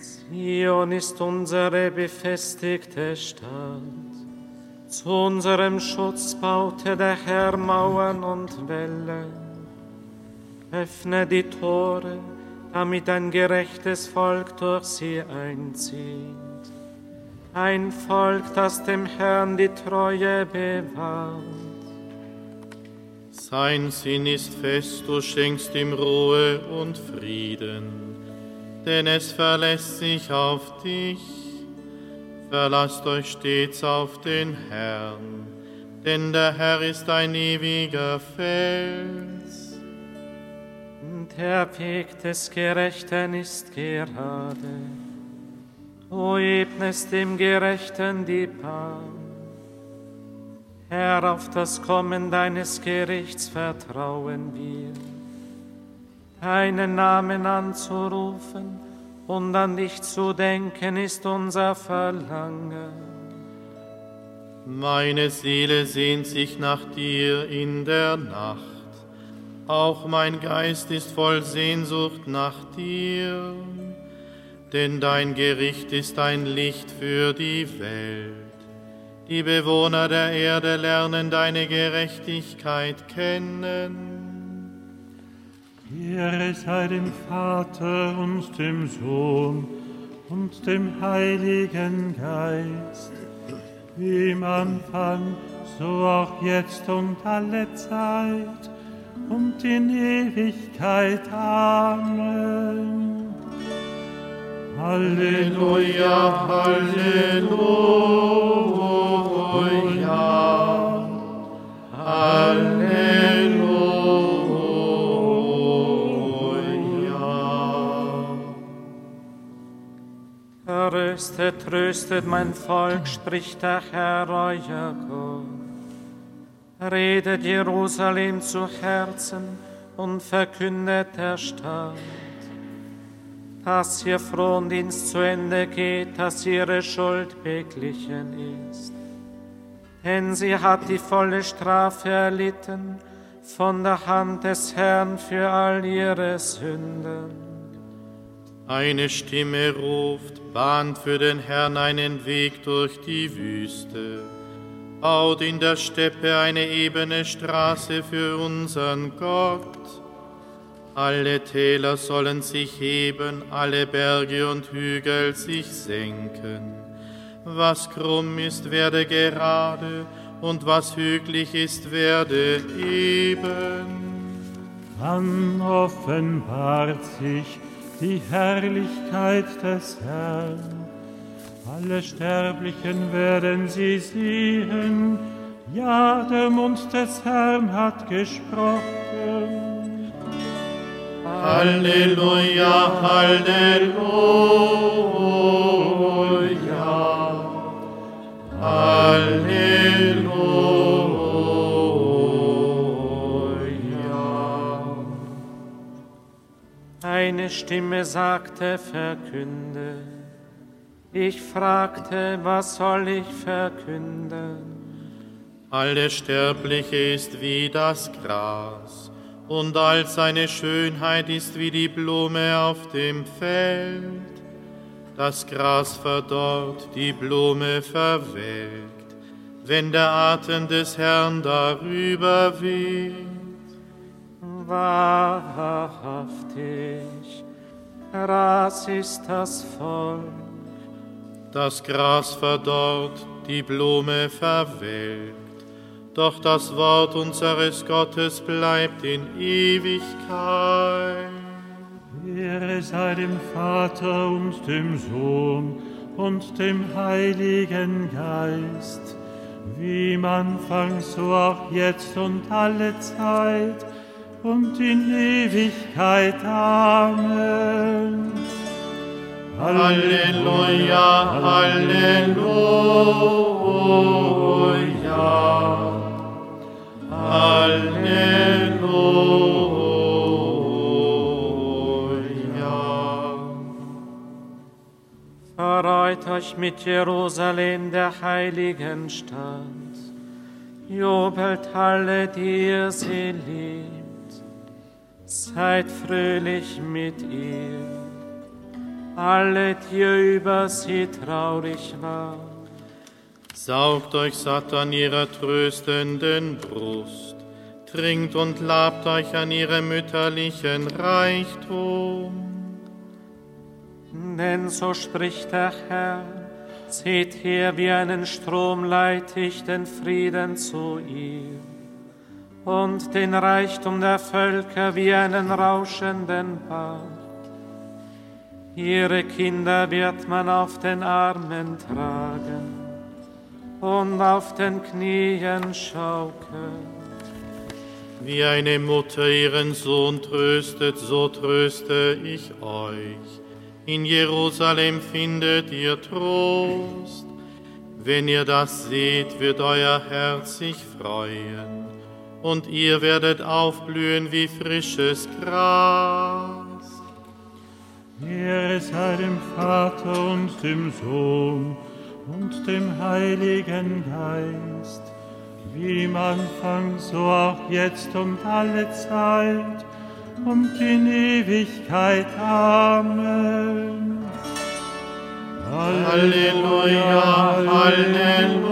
Zion ist unsere befestigte Stadt. Zu unserem Schutz baute der Herr Mauern und Wälle. Öffne die Tore, damit ein gerechtes Volk durch sie einzieht. Ein Volk, das dem Herrn die Treue bewahrt. Sein Sinn ist fest, du schenkst ihm Ruhe und Frieden, denn es verlässt sich auf dich. Verlasst euch stets auf den Herrn, denn der Herr ist ein ewiger Fels. Der Weg des Gerechten ist gerade. O ebnest dem Gerechten die Bahn. Herr, auf das Kommen deines Gerichts vertrauen wir. Deinen Namen anzurufen und an dich zu denken ist unser Verlangen. Meine Seele sehnt sich nach dir in der Nacht. Auch mein Geist ist voll Sehnsucht nach dir. Denn dein Gericht ist ein Licht für die Welt. Die Bewohner der Erde lernen deine Gerechtigkeit kennen. Ehre sei dem Vater und dem Sohn und dem Heiligen Geist, wie im Anfang, so auch jetzt und alle Zeit und in Ewigkeit. Amen. Halleluja, Halleluja, Halleluja. Tröstet, tröstet mein Volk, spricht der Herr, euer Gott. Redet Jerusalem zu Herzen und verkündet der Stadt, dass ihr Frondienst zu Ende geht, dass ihre Schuld beglichen ist. Denn sie hat die volle Strafe erlitten von der Hand des Herrn für all ihre Sünden. Eine Stimme ruft, bahnt für den Herrn einen Weg durch die Wüste, baut in der Steppe eine ebene Straße für unseren Gott. Alle Täler sollen sich heben, alle Berge und Hügel sich senken. Was krumm ist, werde gerade, und was hügelig ist, werde eben. Dann offenbart sich die Herrlichkeit des Herrn. Alle Sterblichen werden sie sehen. Ja, der Mund des Herrn hat gesprochen. Halleluja, Halleluja, Halleluja. Eine Stimme sagte, verkünde. Ich fragte, was soll ich verkünden? Alle Sterbliche ist wie das Gras, und all seine Schönheit ist wie die Blume auf dem Feld. Das Gras verdorrt, die Blume verwelkt, wenn der Atem des Herrn darüber weht. Wahrhaftig, Gras ist das Volk. Das Gras verdorrt, die Blume verwelkt, doch das Wort unseres Gottes bleibt in Ewigkeit. Ehre sei dem Vater und dem Sohn und dem Heiligen Geist, wie im Anfang, so auch jetzt und alle Zeit und in Ewigkeit. Amen. Halleluja, Halleluja, Halleluja. Freut euch mit Jerusalem, der heiligen Stadt. Jubelt alle, die ihr sie liebt. Seid fröhlich mit ihr. alle, die ihr über sie traurig war. Saugt euch satt an ihrer tröstenden Brust, trinkt und labt euch an ihrem mütterlichen Reichtum. Denn so spricht der Herr, seht her, wie einen Strom leite ich den Frieden zu ihr und den Reichtum der Völker wie einen rauschenden Bach. Ihre Kinder wird man auf den Armen tragen und auf den Knien schaukeln. Wie eine Mutter ihren Sohn tröstet, so tröste ich euch. In Jerusalem findet ihr Trost. Wenn ihr das seht, wird euer Herz sich freuen, und ihr werdet aufblühen wie frisches Gras. Ehre sei dem Vater und dem Sohn und dem Heiligen Geist, wie im Anfang, so auch jetzt und alle Zeit und in Ewigkeit. Amen. Halleluja, Halleluja.